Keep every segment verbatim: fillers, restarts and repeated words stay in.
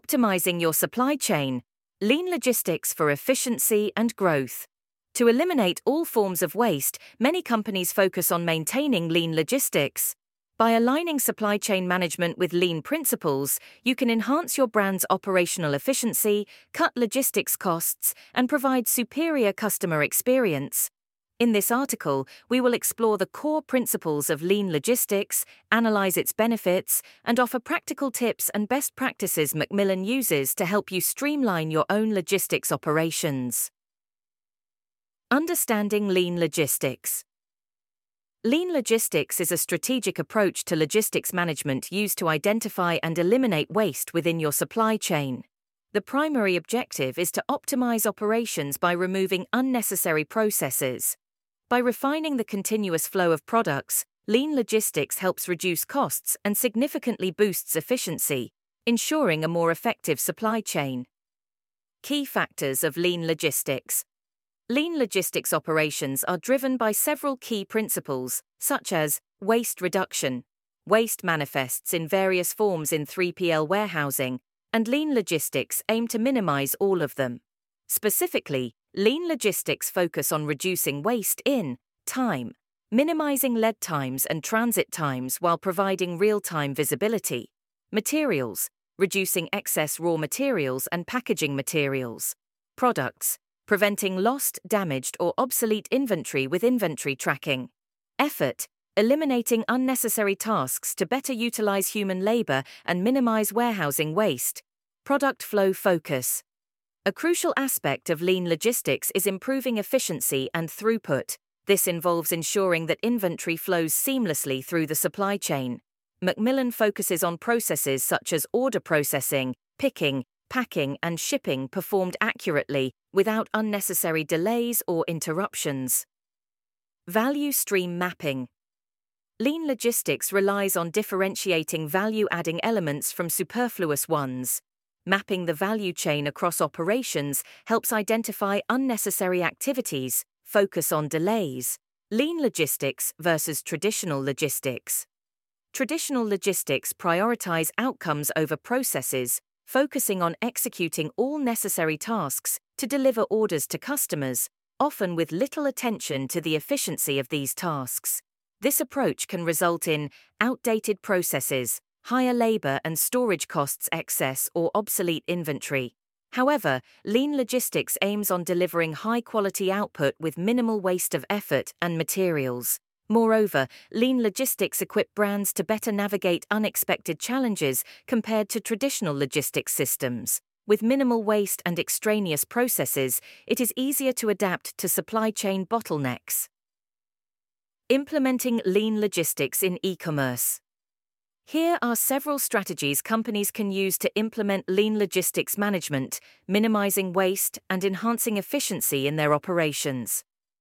Optimizing your supply chain. Lean logistics for efficiency and growth. To eliminate all forms of waste, many companies focus on maintaining lean logistics. By aligning supply chain management with lean principles, you can enhance your brand's operational efficiency, cut logistics costs, and provide superior customer experience. In this article, we will explore the core principles of lean logistics, analyze its benefits, and offer practical tips and best practices Macmillan uses to help you streamline your own logistics operations. Understanding lean logistics. Lean logistics is a strategic approach to logistics management used to identify and eliminate waste within your supply chain. The primary objective is to optimize operations by removing unnecessary processes. By refining the continuous flow of products, lean logistics helps reduce costs and significantly boosts efficiency, ensuring a more effective supply chain. Key factors of lean logistics. Lean logistics operations are driven by several key principles, such as waste reduction. Waste manifests in various forms in three P L warehousing, and lean logistics aim to minimize all of them. Specifically, lean logistics focus on reducing waste in time, minimizing lead times and transit times while providing real-time visibility. Materials, reducing excess raw materials and packaging materials. Products, preventing lost, damaged, or obsolete inventory with inventory tracking. Effort, eliminating unnecessary tasks to better utilize human labor and minimize warehousing waste. Product flow focus. A crucial aspect of lean logistics is improving efficiency and throughput. This involves ensuring that inventory flows seamlessly through the supply chain. Macmillan focuses on processes such as order processing, picking, packing, and shipping performed accurately without unnecessary delays or interruptions. Value stream mapping. Lean logistics relies on differentiating value-adding elements from superfluous ones. Mapping the value chain across operations helps identify unnecessary activities, focus on delays. Lean logistics versus traditional logistics. Traditional logistics prioritize outcomes over processes, focusing on executing all necessary tasks to deliver orders to customers, often with little attention to the efficiency of these tasks. This approach can result in outdated processes, higher labor and storage costs, excess or obsolete inventory. However, lean logistics aims on delivering high-quality output with minimal waste of effort and materials. Moreover, lean logistics equip brands to better navigate unexpected challenges compared to traditional logistics systems. With minimal waste and extraneous processes, it is easier to adapt to supply chain bottlenecks. Implementing lean logistics in e-commerce. Here are several strategies companies can use to implement lean logistics management, minimizing waste and enhancing efficiency in their operations.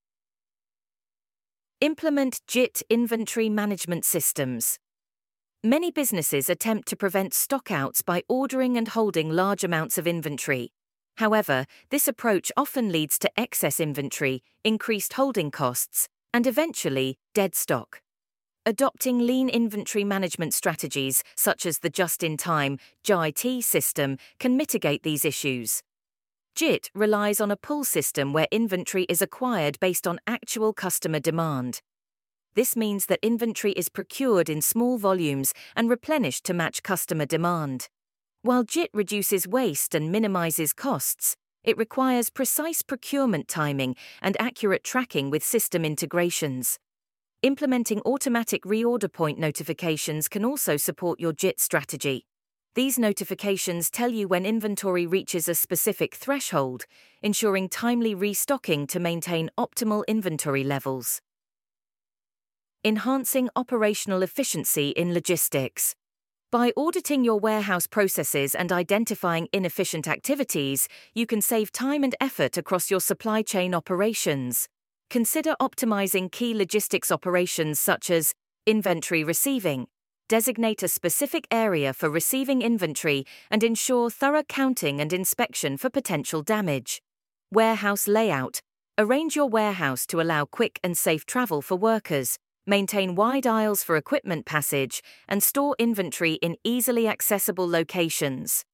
Implement J I T inventory management systems. Many businesses attempt to prevent stockouts by ordering and holding large amounts of inventory. However, this approach often leads to excess inventory, increased holding costs, and eventually, dead stock. Adopting lean inventory management strategies, such as the just-in-time J I T system, can mitigate these issues. J I T relies on a pull system where inventory is acquired based on actual customer demand. This means that inventory is procured in small volumes and replenished to match customer demand. While J I T reduces waste and minimizes costs, it requires precise procurement timing and accurate tracking with system integrations. Implementing automatic reorder point notifications can also support your J I T strategy. These notifications tell you when inventory reaches a specific threshold, ensuring timely restocking to maintain optimal inventory levels. Enhancing operational efficiency in logistics. By auditing your warehouse processes and identifying inefficient activities, you can save time and effort across your supply chain operations. Consider optimizing key logistics operations such as inventory receiving. Designate a specific area for receiving inventory and ensure thorough counting and inspection for potential damage. Warehouse layout. Arrange your warehouse to allow quick and safe travel for workers. Maintain wide aisles for equipment passage and store inventory in easily accessible locations.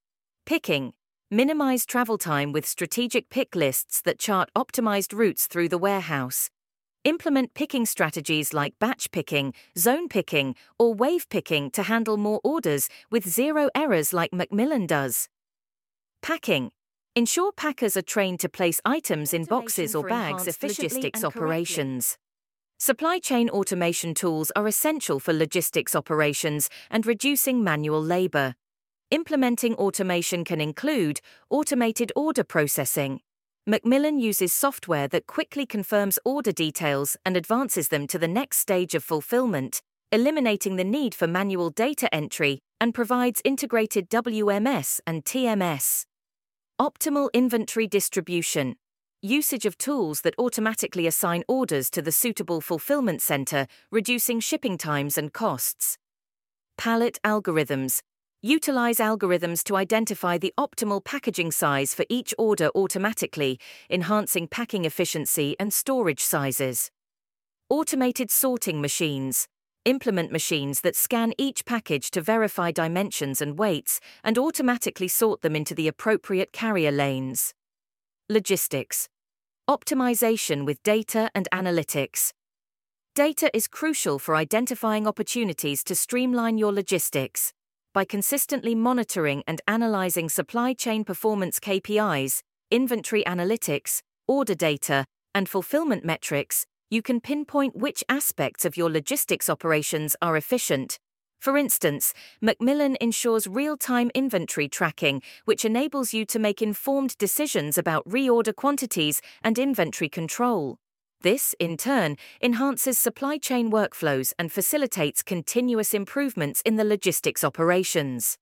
Picking. Minimize travel time with strategic pick lists that chart optimized routes through the warehouse. Implement picking strategies like batch picking, zone picking, or wave picking to handle more orders with zero errors like Macmillan does. Packing. Ensure packers are trained to place items in boxes or bags efficiently. Logistics operations. Supply chain automation tools are essential for logistics operations and reducing manual labor. Implementing automation can include automated order processing. Macmillan uses software that quickly confirms order details and advances them to the next stage of fulfillment, eliminating the need for manual data entry, and provides integrated W M S and T M S. Optimal inventory distribution. Usage of tools that automatically assign orders to the suitable fulfillment center, reducing shipping times and costs. Pallet algorithms. Utilize algorithms to identify the optimal packaging size for each order automatically, enhancing packing efficiency and storage sizes. Automated sorting machines. Implement machines that scan each package to verify dimensions and weights and automatically sort them into the appropriate carrier lanes. Logistics. Optimization with data and analytics. Data is crucial for identifying opportunities to streamline your logistics. By consistently monitoring and analyzing supply chain performance K P Is, inventory analytics, order data, and fulfillment metrics, you can pinpoint which aspects of your logistics operations are efficient. For instance, Macmillan ensures real-time inventory tracking, which enables you to make informed decisions about reorder quantities and inventory control. This, in turn, enhances supply chain workflows and facilitates continuous improvements in the logistics operations.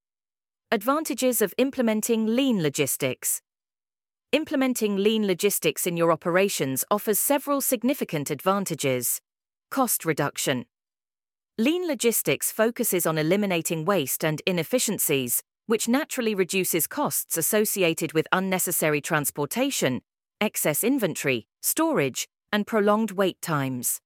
Advantages of implementing lean logistics. Implementing lean logistics in your operations offers several significant advantages. Cost reduction. Lean logistics focuses on eliminating waste and inefficiencies, which naturally reduces costs associated with unnecessary transportation, excess inventory, storage, and prolonged wait times.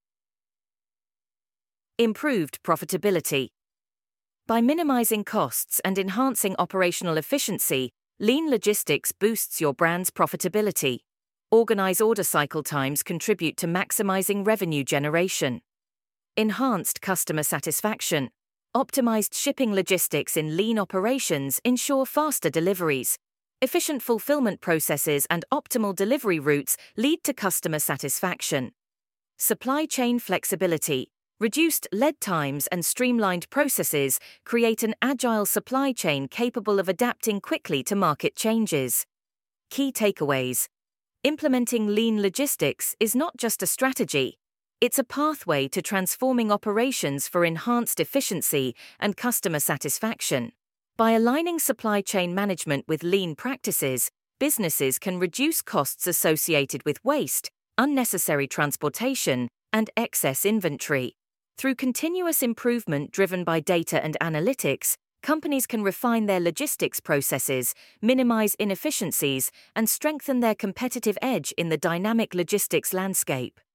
Improved profitability. By minimizing costs and enhancing operational efficiency, lean logistics boosts your brand's profitability. Organized order cycle times contribute to maximizing revenue generation. Enhanced customer satisfaction. Optimized shipping logistics in lean operations ensure faster deliveries. Efficient fulfillment processes and optimal delivery routes lead to customer satisfaction. Supply chain flexibility. Reduced lead times and streamlined processes create an agile supply chain capable of adapting quickly to market changes. Key takeaways. Implementing lean logistics is not just a strategy. It's a pathway to transforming operations for enhanced efficiency and customer satisfaction. By aligning supply chain management with lean practices, businesses can reduce costs associated with waste, unnecessary transportation, and excess inventory. Through continuous improvement driven by data and analytics, companies can refine their logistics processes, minimize inefficiencies, and strengthen their competitive edge in the dynamic logistics landscape.